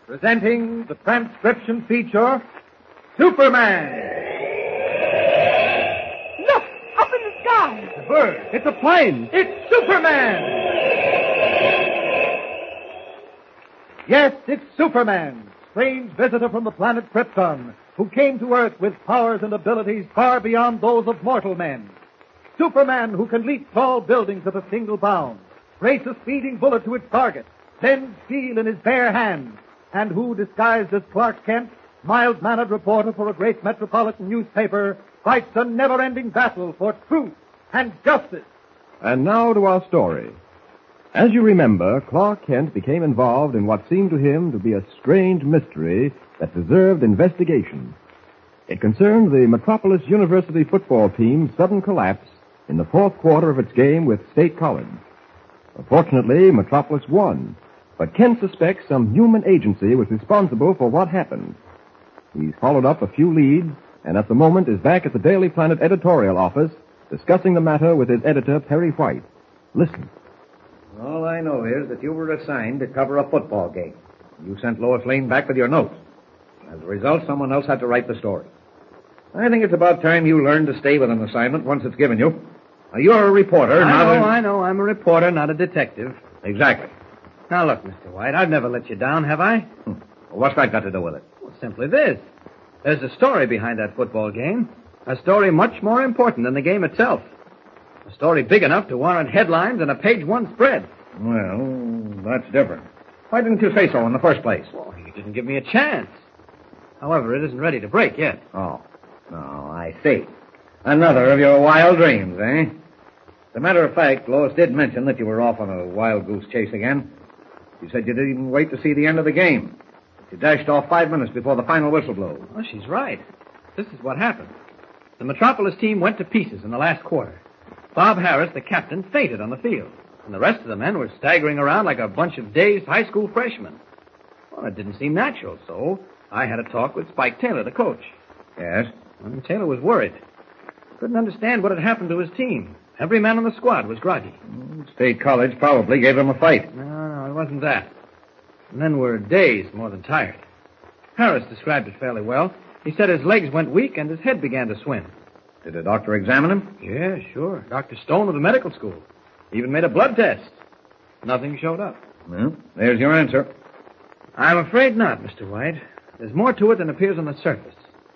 Presenting the transcription feature, Superman. Look, up in the sky. It's a bird. It's a plane. It's Superman. Yes, it's Superman, strange visitor from the planet Krypton, who came to Earth with powers and abilities far beyond those of mortal men. Superman, who can leap tall buildings at a single bound, race a speeding bullet to its target, bend steel in his bare hands, and who, disguised as Clark Kent, mild-mannered reporter for a great metropolitan newspaper, fights a never-ending battle for truth and justice. And now to our story. As you remember, Clark Kent became involved in what seemed to him to be a strange mystery that deserved investigation. It concerned the Metropolis University football team's sudden collapse in the fourth quarter of its game with State College. Fortunately, Metropolis won, but Kent suspects some human agency was responsible for what happened. He's followed up a few leads, and at the moment is back at the Daily Planet editorial office discussing the matter with his editor, Perry White. Listen. All I know is that you were assigned to cover a football game. You sent Lois Lane back with your notes. As a result, someone else had to write the story. I think it's about time you learned to stay with an assignment once it's given you. You're a reporter, I know. I'm a reporter, not a detective. Exactly. Now, look, Mr. White, I've never let you down, have I? Well, what's that got to do with it? Well, simply this. There's a story behind that football game. A story much more important than the game itself. A story big enough to warrant headlines and a page-one spread. Well, that's different. Why didn't you say so in the first place? Well, you didn't give me a chance. However, it isn't ready to break yet. Oh, I see. Another of your wild dreams, eh? As a matter of fact, Lois did mention that you were off on a wild goose chase again. She said you didn't even wait to see the end of the game. You dashed off 5 minutes before the final whistle blows. Well, she's right. This is what happened. The Metropolis team went to pieces in the last quarter. Bob Harris, the captain, fainted on the field, and the rest of the men were staggering around like a bunch of dazed high school freshmen. Well, it didn't seem natural, so I had a talk with Spike Taylor, the coach. Yes? And Taylor was worried. Couldn't understand what had happened to his team. Every man on the squad was groggy. State College probably gave him a fight. No, it wasn't that. The men were dazed more than tired. Harris described it fairly well. He said his legs went weak and his head began to swim. Did the doctor examine him? Yeah, sure. Dr. Stone of the medical school. Even made a blood test. Nothing showed up. Well, there's your answer. I'm afraid not, Mr. White. There's more to it than appears on the surface.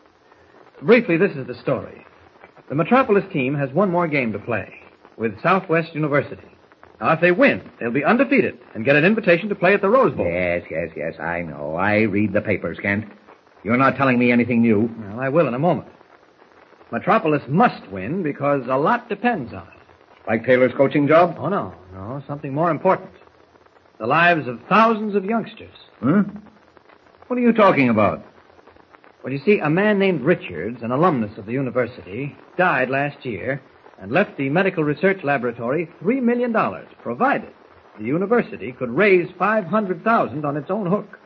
Briefly, this is the story. The Metropolis team has one more game to play with Southwest University. Now, if they win, they'll be undefeated and get an invitation to play at the Rose Bowl. Yes, I know. I read the papers, Kent. You're not telling me anything new. Well, I will in a moment. Metropolis must win because a lot depends on it. Like Taylor's coaching job? Oh, no, something more important. The lives of thousands of youngsters. Huh? What are you talking about? Well, you see, a man named Richards, an alumnus of the university, died last year and left the medical research laboratory $3 million, provided the university could raise $500,000 on its own hook.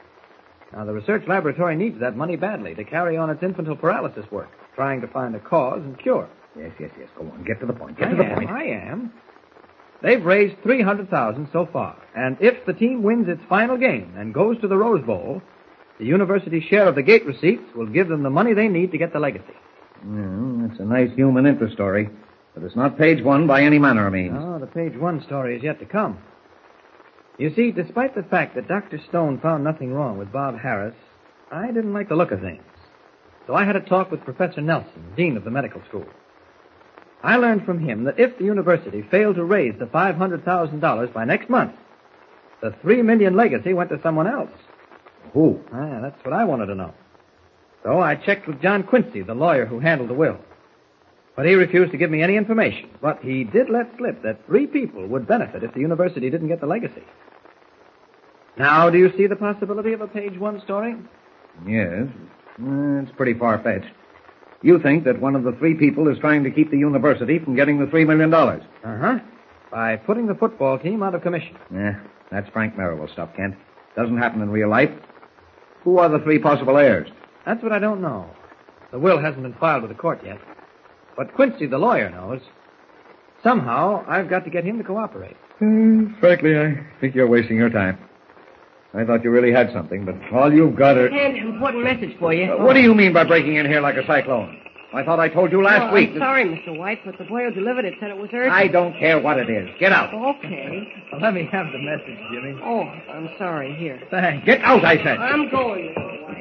Now, the research laboratory needs that money badly to carry on its infantile paralysis work, trying to find a cause and cure. Yes. Go on. Get to the point. I am. They've raised $300,000 so far, and if the team wins its final game and goes to the Rose Bowl, the university's share of the gate receipts will give them the money they need to get the legacy. Well, it's a nice human interest story, but it's not page one by any manner of means. No, the page one story is yet to come. You see, despite the fact that Dr. Stone found nothing wrong with Bob Harris, I didn't like the look of things. So I had a talk with Professor Nelson, dean of the medical school. I learned from him that if the university failed to raise the $500,000 by next month, the $3 million legacy went to someone else. Who? That's what I wanted to know. So I checked with John Quincy, the lawyer who handled the will. But he refused to give me any information. But he did let slip that 3 people would benefit if the university didn't get the legacy. Now, do you see the possibility of a page one story? Yes. It's pretty far-fetched. You think that one of the 3 people is trying to keep the university from getting the $3 million. Uh-huh. By putting the football team out of commission. Yeah, that's Frank Merrill stuff, Kent. Doesn't happen in real life. Who are the 3 possible heirs? That's what I don't know. The will hasn't been filed with the court yet. But Quincy, the lawyer, knows. Somehow, I've got to get him to cooperate. Frankly, I think you're wasting your time. I thought you really had something, but all you've got are... An important message for you. What do you mean by breaking in here like a cyclone? I thought I told you last week. I'm sorry, Mr. White, but the boy who delivered it said it was urgent. I don't care what it is. Get out. Okay. Well, let me have the message, Jimmy. Oh, I'm sorry. Here. Thanks. Get out, I said. I'm going, Mr. White.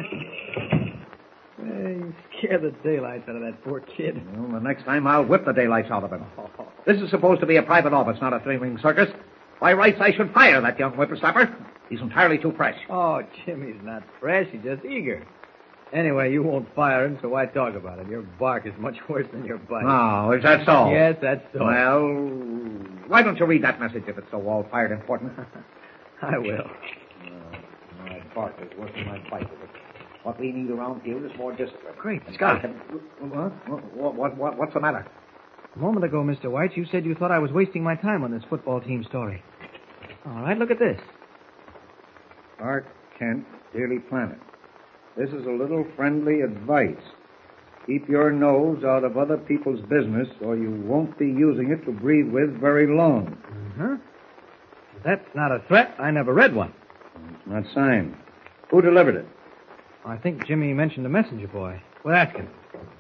You scared the daylights out of that poor kid. Well, the next time I'll whip the daylights out of him. This is supposed to be a private office, not a three-ring circus. By rights, I should fire that young whippersnapper. He's entirely too fresh. Oh, Jimmy's not fresh. He's just eager. Anyway, you won't fire him, so why talk about it? Your bark is much worse than your bite. Oh, is that so? Yes, that's so. Well, why don't you read that message if it's so all-fired important? I will. My bark is worse than my bite. What we need around here is more discipline. Great Scott. What's the matter? A moment ago, Mr. White, you said you thought I was wasting my time on this football team story. All right, look at this. Clark Kent, Daily Planet. This is a little friendly advice. Keep your nose out of other people's business, or you won't be using it to breathe with very long. Uh-huh. If that's not a threat, I never read one. It's not signed. Who delivered it? I think Jimmy mentioned the messenger boy. We'll ask him.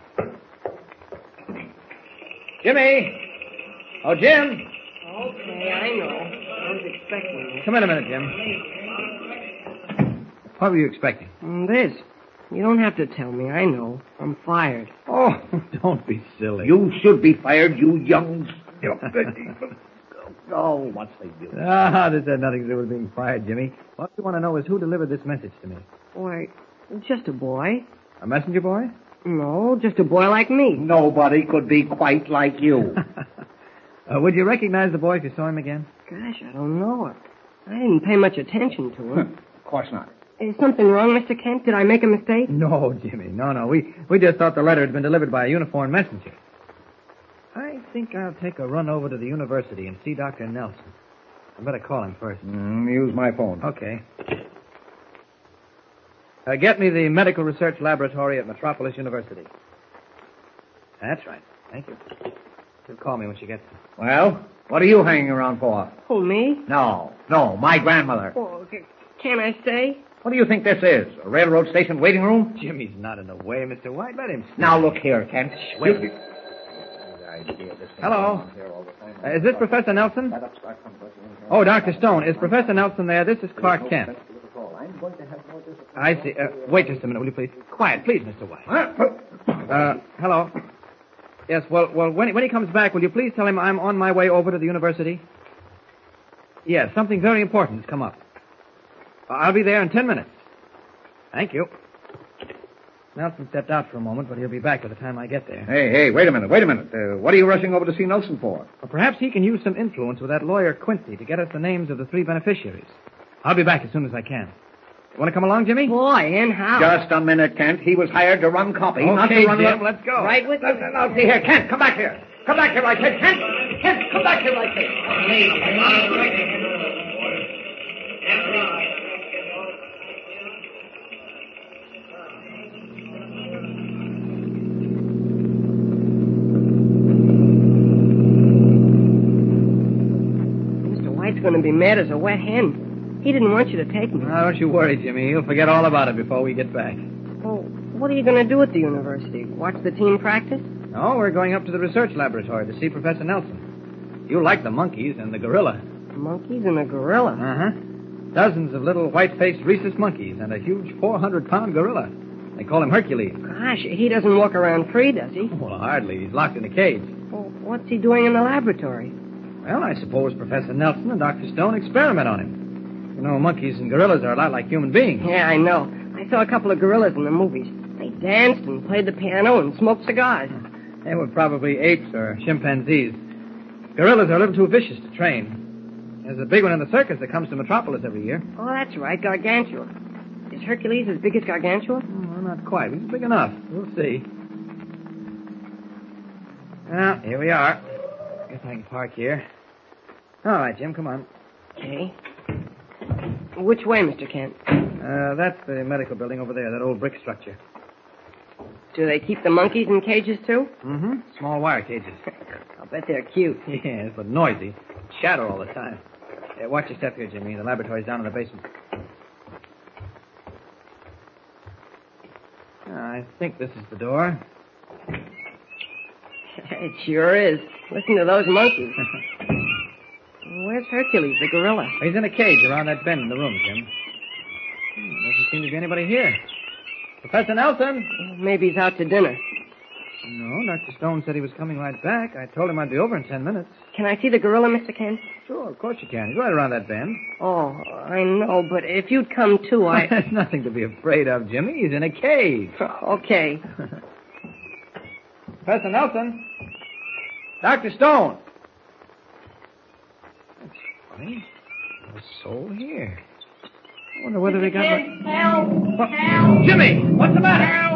Jimmy! Oh, Jim! Okay, I know. I was expecting you. Come in a minute, Jim. What were you expecting? This. You don't have to tell me. I know. I'm fired. Oh, don't be silly. You should be fired, you young... Oh, what's the use? This had nothing to do with being fired, Jimmy. What we want to know is who delivered this message to me. Why, just a boy. A messenger boy? No, just a boy like me. Nobody could be quite like you. Would you recognize the boy if you saw him again? Gosh, I don't know. I didn't pay much attention to him. Of course not. Is something wrong, Mr. Kent? Did I make a mistake? No, Jimmy. No. We just thought the letter had been delivered by a uniformed messenger. I think I'll take a run over to the university and see Dr. Nelson. I better call him first. Use my phone. Okay. Get me the medical research laboratory at Metropolis University. That's right. Thank you. She'll call me when she gets there. Well, what are you hanging around for? Who, me? No, my grandmother. Oh, can I stay? What do you think this is? A railroad station waiting room? Jimmy's not in the way, Mr. White. Let him stay. Now, look here, Kent. Wait. Hello. Is this Professor Nelson? Oh, Dr. Stone. Is Professor Nelson there? This is Clark Kent. I see. Wait just a minute, will you please? Quiet, please, Mr. White. Hello. Yes, well, when he comes back, will you please tell him I'm on my way over to the university? Yes, something very important has come up. I'll be there in 10 minutes. Thank you. Nelson stepped out for a moment, but he'll be back by the time I get there. Hey, wait a minute. What are you rushing over to see Nelson for? Well, perhaps he can use some influence with that lawyer Quincy to get us the names of the 3 beneficiaries. I'll be back as soon as I can. You want to come along, Jimmy? Boy, and how? Just a minute, Kent. He was hired to run copy, not to Okay, run... Jim, let's go. Right with you. Now, see here, Kent, come back here. Come back here, I said. Kent, come back here, I said. Mr. White's going to be mad as a wet hen. He didn't want you to take me. Don't you worry, Jimmy. He'll forget all about it before we get back. Well, what are you going to do at the university? Watch the team practice? No, we're going up to the research laboratory to see Professor Nelson. You like the monkeys and the gorilla. Monkeys and a gorilla. Uh-huh. Dozens of little white-faced rhesus monkeys and a huge 400-pound gorilla. They call him Hercules. Gosh, he doesn't walk around free, does he? Well, hardly. He's locked in a cage. Well, what's he doing in the laboratory? Well, I suppose Professor Nelson and Dr. Stone experiment on him. You know, monkeys and gorillas are a lot like human beings. Yeah, I know. I saw a couple of gorillas in the movies. They danced and played the piano and smoked cigars. They were probably apes or chimpanzees. Gorillas are a little too vicious to train. There's a big one in the circus that comes to Metropolis every year. Oh, that's right, Gargantua. Is Hercules as big as Gargantua? Well, not quite. He's big enough. We'll see. Well, here we are. Guess I can park here. All right, Jim, come on. Okay. Which way, Mr. Kent? That's the medical building over there, that old brick structure. Do they keep the monkeys in cages, too? Mm-hmm. Small wire cages. I'll bet they're cute. Yes, but noisy. Shadow all the time. Watch your step here, Jimmy. The laboratory's down in the basement. I think this is the door. It sure is. Listen to those monkeys. Where's Hercules, the gorilla? He's in a cage around that bend in the room, Jim. Doesn't seem to be anybody here. Professor Nelson? Maybe he's out to dinner. No, Dr. Stone said he was coming right back. I told him I'd be over in 10 minutes. Can I see the gorilla, Mr. Kent? Sure, of course you can. He's right around that bend. Oh, I know, but if you'd come too, There's nothing to be afraid of, Jimmy. He's in a cage. Okay. Professor Nelson? Dr. Stone? That's funny. No soul here. I wonder whether he got... Help! What? Help! Jimmy! What's the matter?